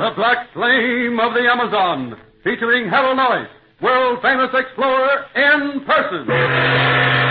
The Black Flame of the Amazon, featuring Harold Noyes, world-famous explorer in person.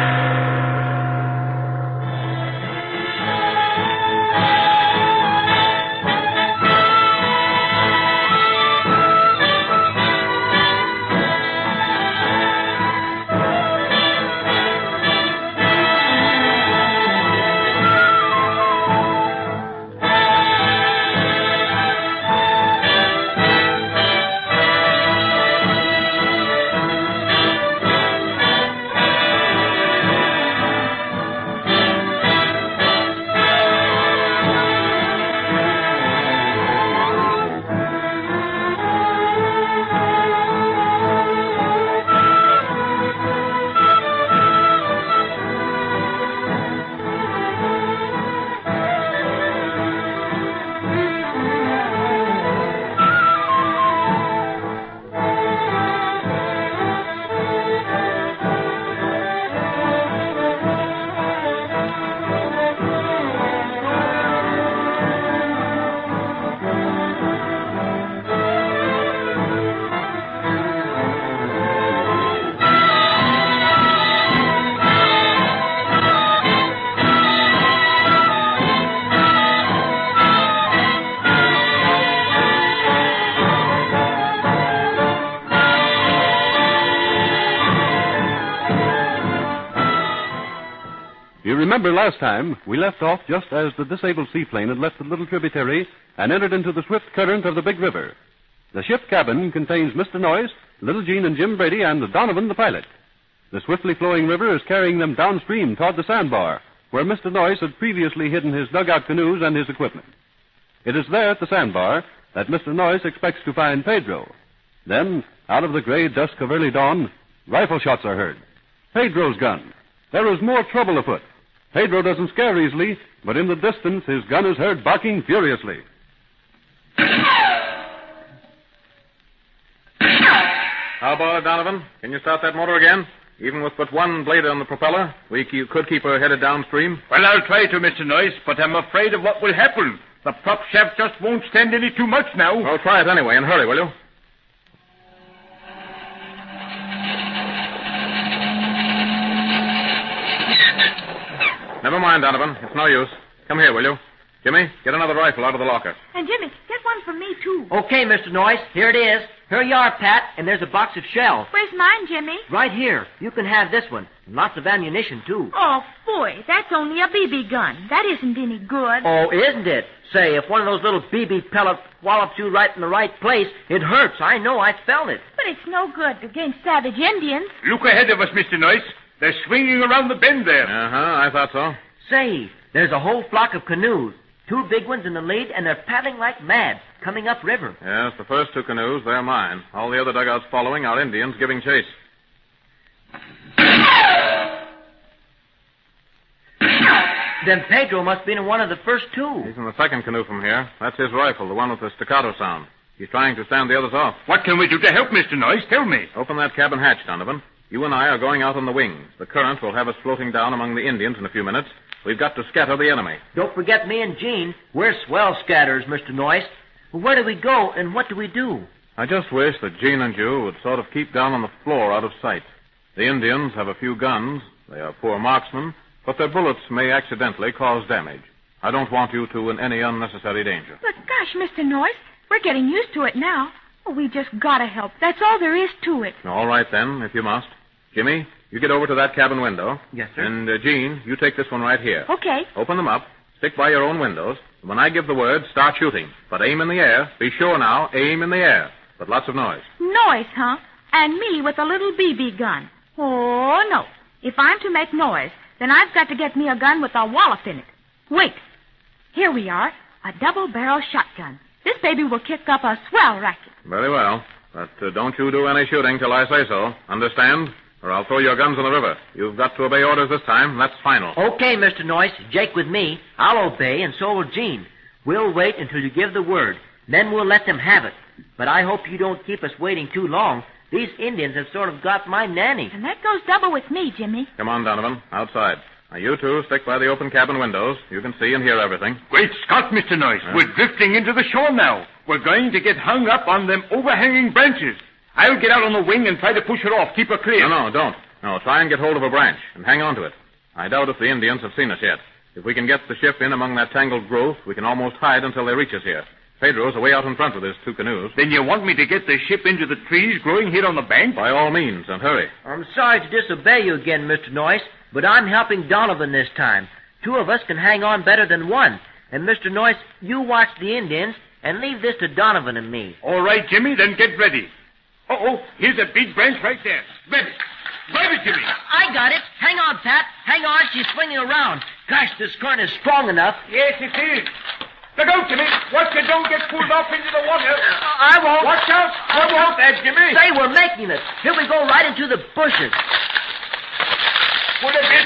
You remember last time, we left off just as the disabled seaplane had left the little tributary and entered into the swift current of the big river. The ship cabin contains Mr. Noyes, Little Jean and Jim Brady, and Donovan, the pilot. The swiftly flowing river is carrying them downstream toward the sandbar, where Mr. Noyes had previously hidden his dugout canoes and his equipment. It is there at the sandbar that Mr. Noyes expects to find Pedro. Then, out of the gray dusk of early dawn, rifle shots are heard. Pedro's gun. There is more trouble afoot. Pedro doesn't scare easily, but in the distance his gun is heard barking furiously. How about it, Donovan? Can you start that motor again? Even with but one blade on the propeller, you could keep her headed downstream. Well, I'll try to, Mr. Noyes, but I'm afraid of what will happen. The prop shaft just won't stand any too much now. Well, try it anyway, and hurry, will you? Never mind, Donovan. It's no use. Come here, will you? Jimmy, get another rifle out of the locker. And Jimmy, get one for me, too. Okay, Mr. Noyes. Here it is. Here you are, Pat, and there's a box of shells. Where's mine, Jimmy? Right here. You can have this one. And lots of ammunition, too. Oh, boy, that's only a BB gun. That isn't any good. Oh, isn't it? Say, if one of those little BB pellets wallops you right in the right place, it hurts. I know. I felt it. But it's no good against savage Indians. Look ahead of us, Mr. Noyes. They're swinging around the bend there. I thought so. Say, there's a whole flock of canoes. 2 big ones in the lead, and they're paddling like mad, coming upriver. Yes, the first 2 canoes, they're mine. All the other dugouts following are Indians giving chase. Then Pedro must be in one of the first 2. He's in the second canoe from here. That's his rifle, the one with the staccato sound. He's trying to stand the others off. What can we do to help, Mr. Noyes? Tell me. Open that cabin hatch, Donovan. You and I are going out on the wings. The current will have us floating down among the Indians in a few minutes. We've got to scatter the enemy. Don't forget me and Jean. We're swell scatterers, Mr. Noyes. Well, where do we go, and what do we do? I just wish that Jean and you would sort of keep down on the floor out of sight. The Indians have a few guns. They are poor marksmen, but their bullets may accidentally cause damage. I don't want you two in any unnecessary danger. But gosh, Mr. Noyes, we're getting used to it now. Oh, we just gotta help. That's all there is to it. All right, then, if you must. Jimmy, you get over to that cabin window. Yes, sir. And, Jean, you take this one right here. Okay. Open them up. Stick by your own windows. When I give the word, start shooting. But aim in the air. Be sure now, aim in the air. But lots of noise. Noise, huh? And me with a little BB gun. Oh, no. If I'm to make noise, then I've got to get me a gun with a wallop in it. Wait. Here we are. A double-barrel shotgun. This baby will kick up a swell racket. Very well. But don't you do any shooting till I say so. Understand? Or I'll throw your guns in the river. You've got to obey orders this time. That's final. Okay, Mr. Noyes. Jake with me. I'll obey, and so will Jean. We'll wait until you give the word. Then we'll let them have it. But I hope you don't keep us waiting too long. These Indians have sort of got my nanny. And that goes double with me, Jimmy. Come on, Donovan. Outside. Now, you two stick by the open cabin windows. You can see and hear everything. Great Scott, Mr. Noyes. Yeah. We're drifting into the shore now. We're going to get hung up on them overhanging branches. I'll get out on the wing and try to push her off. Keep her clear. No, don't. No, try and get hold of a branch and hang on to it. I doubt if the Indians have seen us yet. If we can get the ship in among that tangled growth, we can almost hide until they reach us here. Pedro's away out in front with his 2 canoes. Then you want me to get the ship into the trees growing here on the bank? By all means, and hurry. I'm sorry to disobey you again, Mr. Noyes, but I'm helping Donovan this time. 2 of us can hang on better than 1. And, Mr. Noyes, you watch the Indians and leave this to Donovan and me. All right, Jimmy, then get ready. Uh-oh, here's a big branch right there. Grab it. Grab it, Jimmy. I got it. Hang on, Pat. Hang on. She's swinging around. Gosh, this current is strong enough. Yes, it is. Look out, Jimmy. Watch you don't get pulled off into the water. I won't. Watch out. Watch out there, Jimmy. Say, we're making it. Here we go right into the bushes. Pull a bit.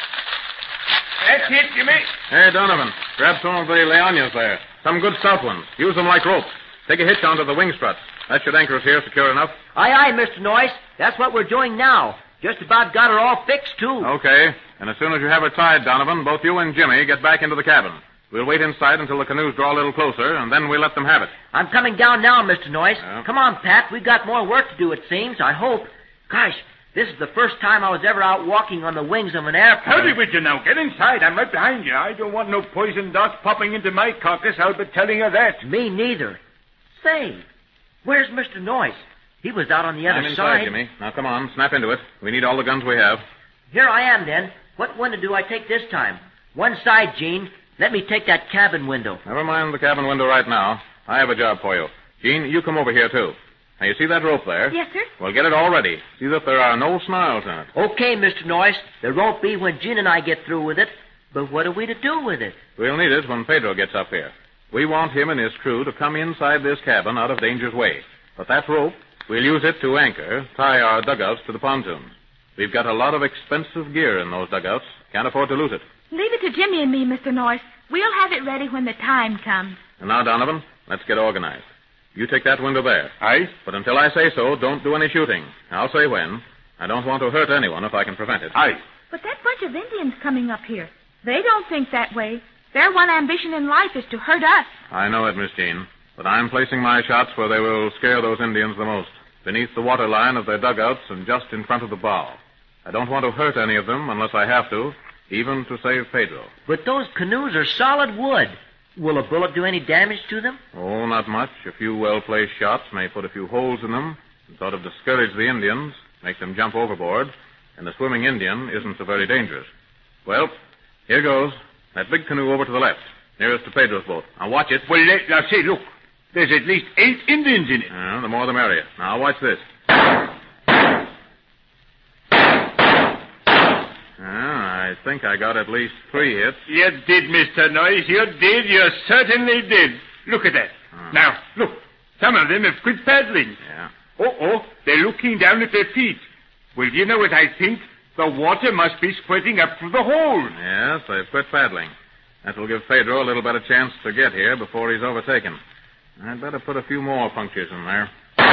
That's it, Jimmy. Hey, Donovan, grab some of the leonias there. Some good stout ones. Use them like rope. Take a hitch onto the wing struts. That should anchor us here secure enough. Aye, aye, Mr. Noyes. That's what we're doing now. Just about got her all fixed, too. Okay. And as soon as you have her tied, Donovan, both you and Jimmy get back into the cabin. We'll wait inside until the canoes draw a little closer, and then we'll let them have it. I'm coming down now, Mr. Noyes. Yeah. Come on, Pat. We've got more work to do, it seems. I hope. Gosh, this is the first time I was ever out walking on the wings of an airplane. Howdy with you now. Get inside. I'm right behind you. I don't want no poison darts popping into my carcass. I'll be telling you that. Me neither. Say, where's Mr. Noyes? He was out on the other I'm inside, side. Jimmy. Now, come on. Snap into it. We need all the guns we have. Here I am, then. What window do I take this time? One side, Gene. Let me take that cabin window. Never mind the cabin window right now. I have a job for you. Jean, you come over here, too. Now, you see that rope there? Yes, sir. Well, get it all ready. See that there are no snarls in it. Okay, Mr. Noyes. There won't be when Gene and I get through with it. But what are we to do with it? We'll need it when Pedro gets up here. We want him and his crew to come inside this cabin out of danger's way. But that rope, we'll use it to anchor, tie our dugouts to the pontoons. We've got a lot of expensive gear in those dugouts. Can't afford to lose it. Leave it to Jimmy and me, Mr. Noyes. We'll have it ready when the time comes. And now, Donovan, let's get organized. You take that window there. Aye? But until I say so, don't do any shooting. I'll say when. I don't want to hurt anyone if I can prevent it. Aye. But that bunch of Indians coming up here, they don't think that way. Their one ambition in life is to hurt us. I know it, Miss Jean. But I'm placing my shots where they will scare those Indians the most. Beneath the water line of their dugouts and just in front of the bow. I don't want to hurt any of them unless I have to, even to save Pedro. But those canoes are solid wood. Will a bullet do any damage to them? Oh, not much. A few well-placed shots may put a few holes in them and sort of discourage the Indians, make them jump overboard, and the swimming Indian isn't so very dangerous. Well, here goes. That big canoe over to the left, nearest to Pedro's boat. Now, watch it. Well, now, say, look. There's at least 8 Indians in it. The more the merrier. Now, watch this. I think I got at least 3 hits. You did, Mr. Noyes. You did. You certainly did. Look at that. Now, look. Some of them have quit paddling. Yeah. Oh, they're looking down at their feet. Well, you know what I think? The water must be spreading up through the hole. Yes, they've quit paddling. That will give Pedro a little better chance to get here before he's overtaken. I'd better put a few more punctures in there.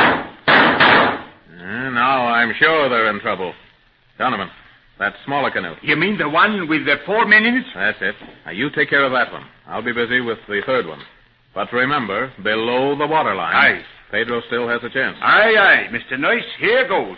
Now I'm sure they're in trouble. Donovan, that smaller canoe. You mean the one with the 4 men in it? That's it. Now, you take care of that one. I'll be busy with the third one. But remember, below the waterline. Aye. Pedro still has a chance. Aye, Mr. Noyes. Here goes.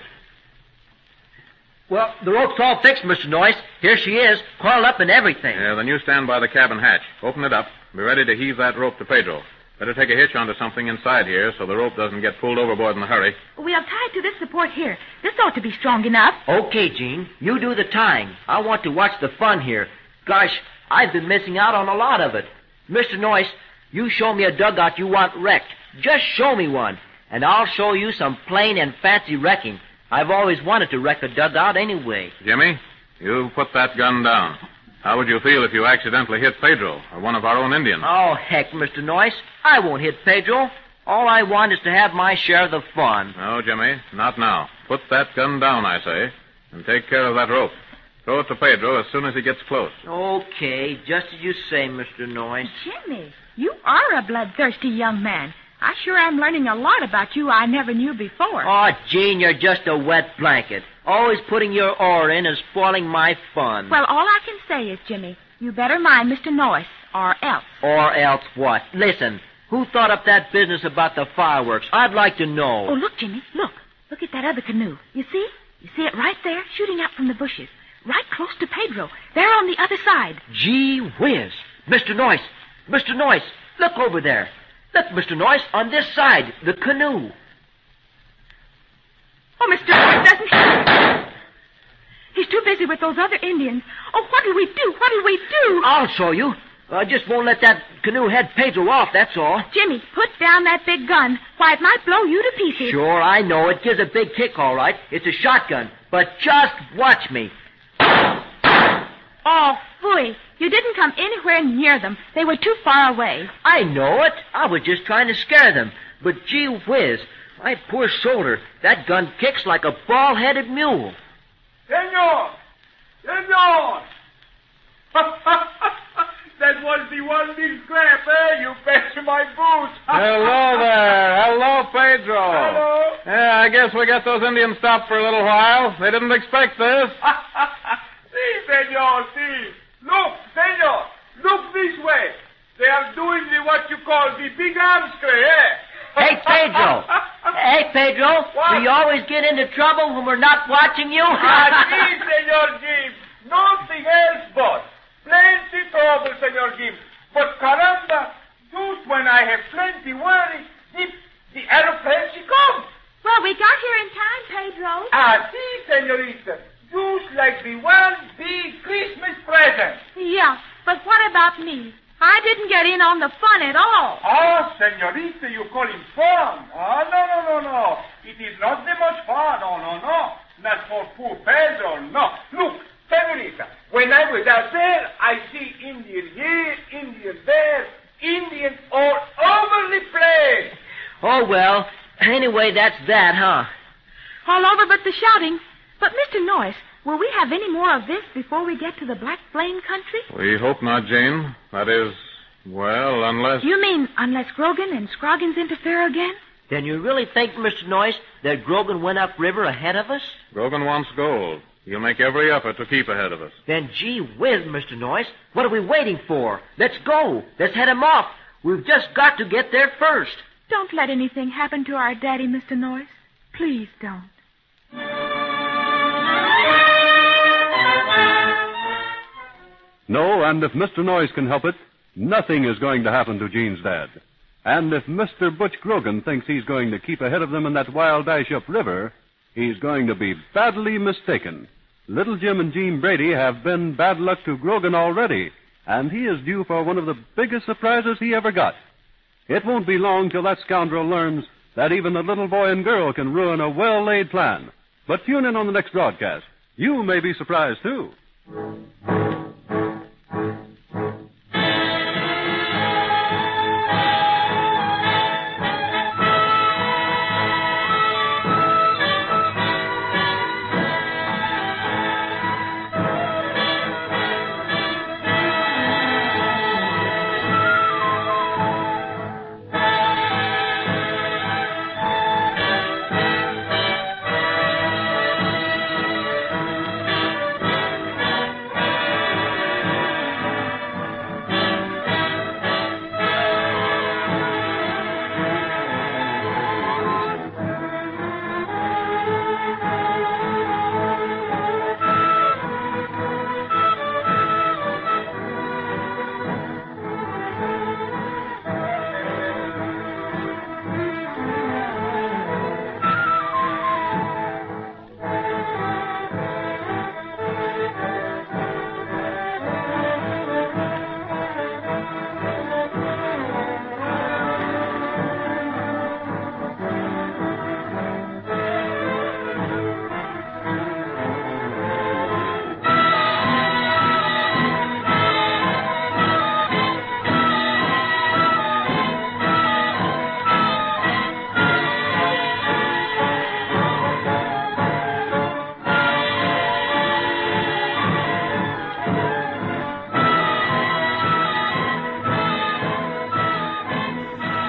Well, the rope's all fixed, Mr. Noyes. Here she is, coiled up and everything. Yeah, then you stand by the cabin hatch. Open it up. Be ready to heave that rope to Pedro. Better take a hitch onto something inside here so the rope doesn't get pulled overboard in a hurry. We'll tie to this support here. This ought to be strong enough. Okay, Gene. You do the tying. I want to watch the fun here. Gosh, I've been missing out on a lot of it. Mr. Noyes, you show me a dugout you want wrecked. Just show me one, and I'll show you some plain and fancy wrecking. I've always wanted to wreck a dugout anyway. Jimmy, you put that gun down. How would you feel if you accidentally hit Pedro or one of our own Indians? Oh, heck, Mr. Noyes. I won't hit Pedro. All I want is to have my share of the fun. No, Jimmy, not now. Put that gun down, I say, and take care of that rope. Throw it to Pedro as soon as he gets close. Okay, just as you say, Mr. Noyes. Jimmy, you are a bloodthirsty young man. I sure am learning a lot about you I never knew before. Oh, Gene, you're just a wet blanket. Always putting your oar in and spoiling my fun. Well, all I can say is, Jimmy, you better mind Mr. Noyce, or else. Or else what? Listen, who thought up that business about the fireworks? I'd like to know. Oh, look, Jimmy, look. Look at that other canoe. You see? You see it right there, shooting up from the bushes. Right close to Pedro. They're on the other side. Gee whiz. Mr. Noyce. Mr. Noyce, look over there. Look, Mr. Noyce, on this side, the canoe. Oh, Mr. Noyce doesn't... He's too busy with those other Indians. Oh, what'll we do? What'll we do? I'll show you. I just won't let that canoe head Pedro off, that's all. Jimmy, put down that big gun. Why, it might blow you to pieces. Sure, I know. It gives a big kick, all right. It's a shotgun. But just watch me. Oh, phooey. You didn't come anywhere near them. They were too far away. I know it. I was just trying to scare them. But gee whiz, my poor shoulder, that gun kicks like a bald-headed mule. Senor! Senor! That was the one big scrap, eh? You bet my boots. Hello there. Hello, Pedro. Hello. Yeah, I guess we got those Indians stopped for a little while. They didn't expect this. See, senor, see. Look, senor, look this way. They are doing what you call the big arms trade, eh? Hey, Pedro. Hey, Pedro. What? Do you always get into trouble when we're not watching you? See, senor Jim. Nothing else but. Plenty trouble, senor Jim. But caramba, just when I have plenty worry, the aeroplane she comes. Well, we got here in time, Pedro. See, senorita. Just like the one big Christmas present. Yeah, but what about me? I didn't get in on the fun at all. Oh, senorita, you call him fun. Oh, no. It is not that much fun. Oh, no. Not for poor Pedro, no. Look, senorita, when I was out there, I see Indian here, Indian there, Indians all over the place. Oh, well, anyway, that's that, huh? All over but the shouting. But, Mr. Noyce, will we have any more of this before we get to the Black Flame country? We hope not, Jane. That is, well, unless... You mean unless Grogan and Scroggins interfere again? Then you really think, Mr. Noyce, that Grogan went upriver ahead of us? Grogan wants gold. He'll make every effort to keep ahead of us. Then gee whiz, Mr. Noyce, what are we waiting for? Let's go. Let's head him off. We've just got to get there first. Don't let anything happen to our daddy, Mr. Noyce. Please don't. No, and if Mr. Noyce can help it, nothing is going to happen to Gene's dad. And if Mr. Butch Grogan thinks he's going to keep ahead of them in that wild dash up river, he's going to be badly mistaken. Little Jim and Gene Brady have been bad luck to Grogan already, and he is due for one of the biggest surprises he ever got. It won't be long till that scoundrel learns that even a little boy and girl can ruin a well-laid plan. But tune in on the next broadcast. You may be surprised, too.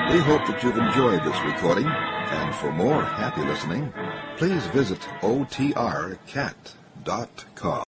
We hope that you've enjoyed this recording, and for more happy listening, please visit otrcat.com.